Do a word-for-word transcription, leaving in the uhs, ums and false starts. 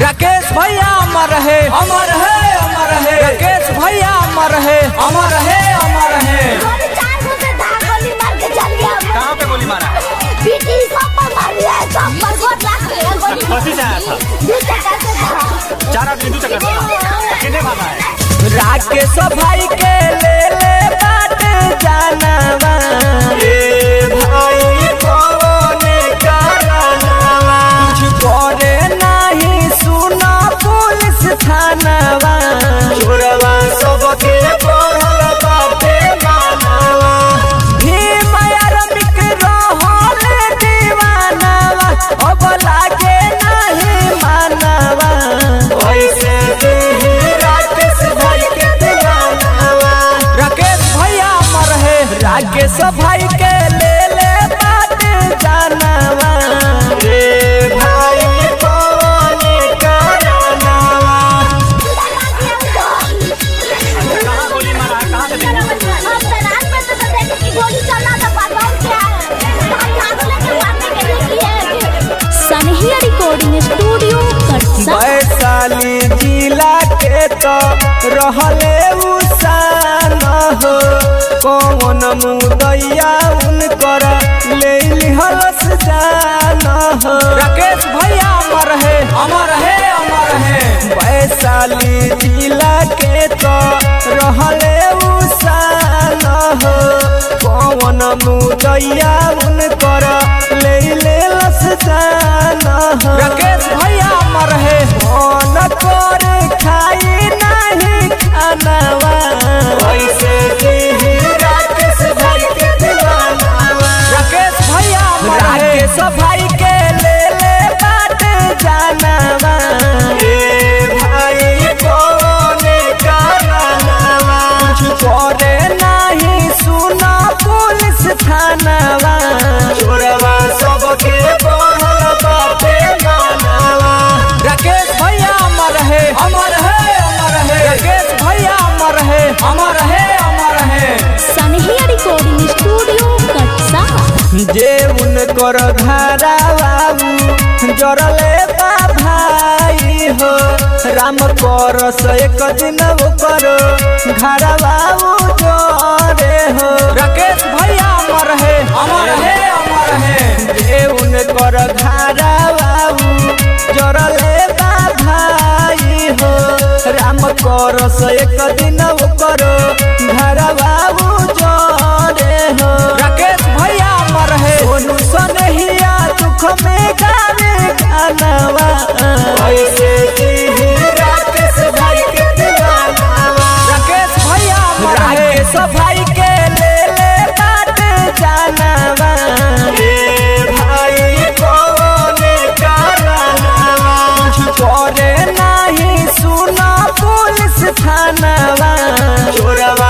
राकेश भैया अमर है अमर है अमर है राकेश भैया अमर है अमर है अमर है। कहाँ पे गोली मारा? चार आदमी दो चक्कर कितने भागा है? राकेश भाई के ले ले बाट जानवा रे भाई कौन करनवा कुछ करे नहीं सुना पुलिस थानवा चोरवा सबके पढ़ल बाटे मानवा भीम आर्मिक रहल दीवानवा अब लागे नहीं मानवा ऐसे राकेश भाई के दीवानवा राकेश भैया अमर है राकेश भाई के ले ले बात जानवा रे भाई कौन करनवा। कहाँ गोली मारा? कहाँ से सनहिया रिकॉर्डिंग स्टूडियो कटसा। वैशाली जिला के तो रहले उसान हो कौन मुदैया उनकर ले लिहलस जान हो राकेश भैया अमर है अमर है अमर है। वैशाली जिला के तो रहले उसान हो कौन मुदैया उनकर ले लेलस जान हो राकेश भैया अमर है मन कर खाई नहीं खानवा ऐसे ही राकेश भाई के दीवानवा राकेश भैया अमर है राकेश भाई के ले ले बात जानवा रे भाई कौन करनवा कुछ करे नहीं सुना पुलिस थानवा चोरवा सबके पढ़ल बाटे मानवा राकेश भैया अमर है अमर है अमर है राकेश भैया अमर है अमर है अमर है। सनहिया रिकॉर्डिंग स्टूडियो कटसा। जे उनकर धारा बाबू जरले बा भाई हो राम परस एक दिन ओकर घरा बाबू जरे हो राकेश भैया अमर है अमर है अमर है। जे उनकर धारा बाबू जरले बा भाई हो राम परस एक दिन ओकर घरा बाबू जरे हो राकेश भैया अमर है सोनू सनहिया दुख में गावे गानवा ऐसे ही राकेश भाई के दीवानवा राकेश भैया अमर है राकेश भाई के ले ले बात जानवा रे भाई कौन करनवा कुछ करे नहीं सुना पुलिस थानवा चोरवा